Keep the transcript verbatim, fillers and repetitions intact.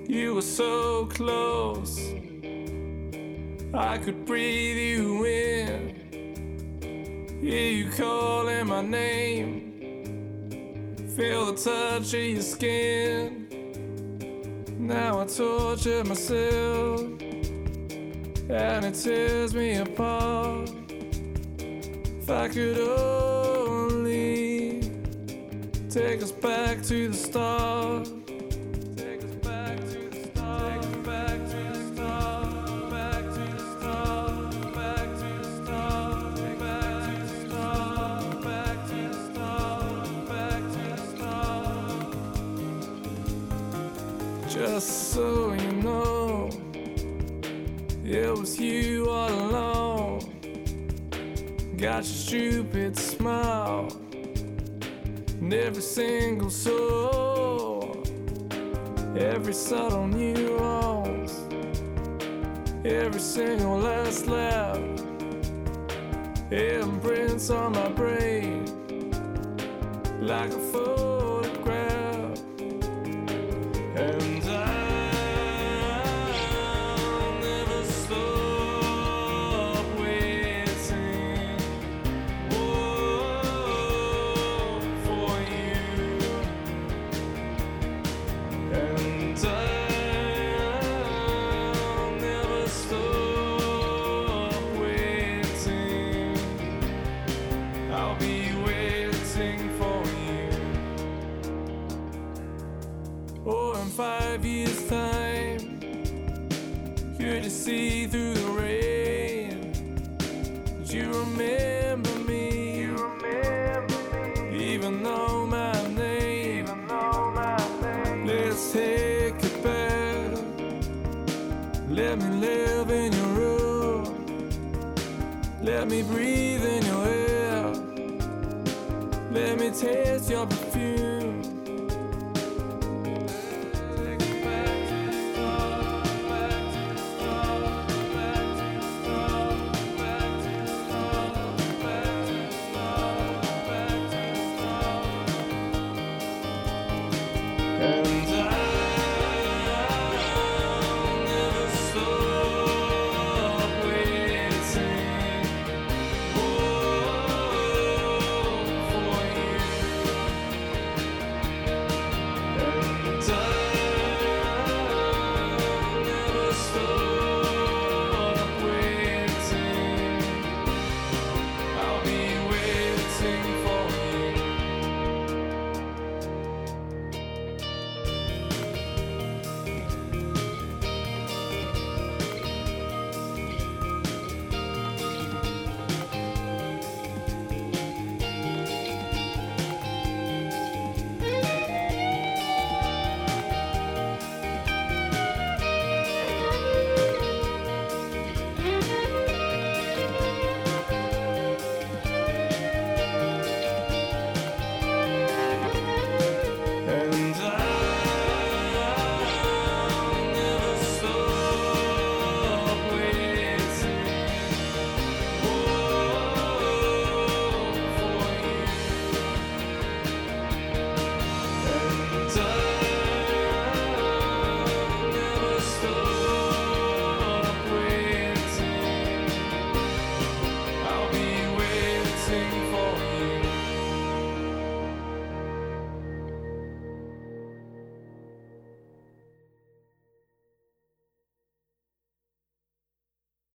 You were so close, I could breathe you in. Hear you calling my name, feel the touch of your skin. Now I torture myself, and it tears me apart. If I could only take us back to the start. Take us back to the start. Take us back to the start. Back to the start. Back to the start. Back to the start. Back to the start. Back to the start. Just so you know, it was you all along. Got your stupid smile and every single soul, every subtle nuance, every single last laugh, it imprints on my brain like a photograph. And I'll never stop waiting, oh, for you. And I'll never stop waiting. I'll be waiting for you. Or in five years' time, could you see through the rain? Did you remember me? You remember me, even though my name. Even though my name. Let's take it back. Let me live in your room. Let me breathe in your air. Let me taste your perfume.